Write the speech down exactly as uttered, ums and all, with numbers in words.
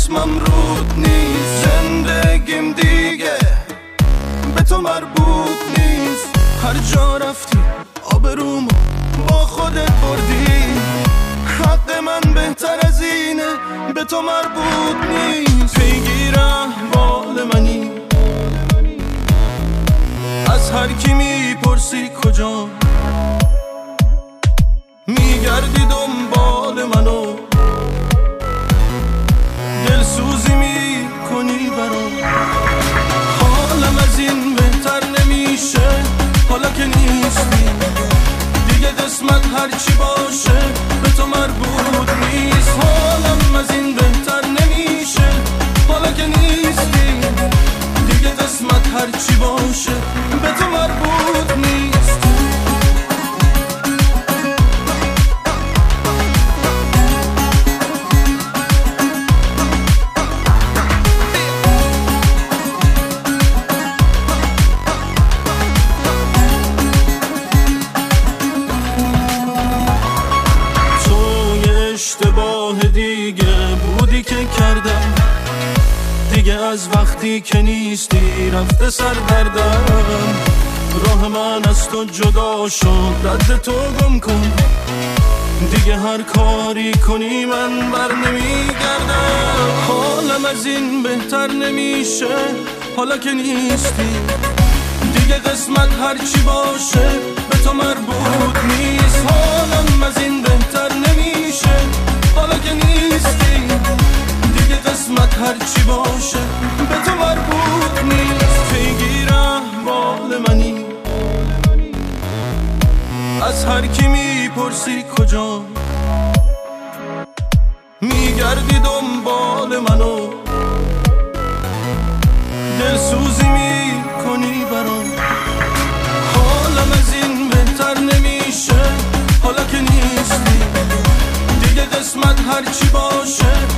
اسمم رود نیست، زندگیم دیگه به تو مربوط نیست. هر جا رفتی آبرومو با خودت بردی، حق من بهتر از اینه به تو مربوط نیست. پیگیر احوال منی، از هر کی میپرسی کجا، میگردی دنبال منو، دلسوزی میکنی برام. حالم از این بهتر نمیشه حالا که نیستی دیگه، قسمت هرچی باشه به تو مربوط نیست. حالم از این بهتر نمیشه حالا که نیستی دیگه، قسمت هرچی باشه به تو مربوط نیست. اشتباه دیگه بودی که کردم دیگه، از وقتی که نیستی رفته سر دردم. راه من از تو جدا شد، رد تو گم کن دیگه، هر کاری کنی من بر نمیگردم. حالم از این بهتر نمیشه حالا که نیستی دیگه، قسمت هرچی باشه به تو مربوط نیست. حالم از این بهتر نمیشه حالا که نیستی دیگه، قسمت هرچی باشه به تو مربوط نیست. پیگیر احوال منی، از هر کی میپرسی کجا، میگردی دنبال منو، دلسوزی میکنی برام. حالم از این بهتر نمیشه حالا که نیستی دیگه، قسمت هرچی باشه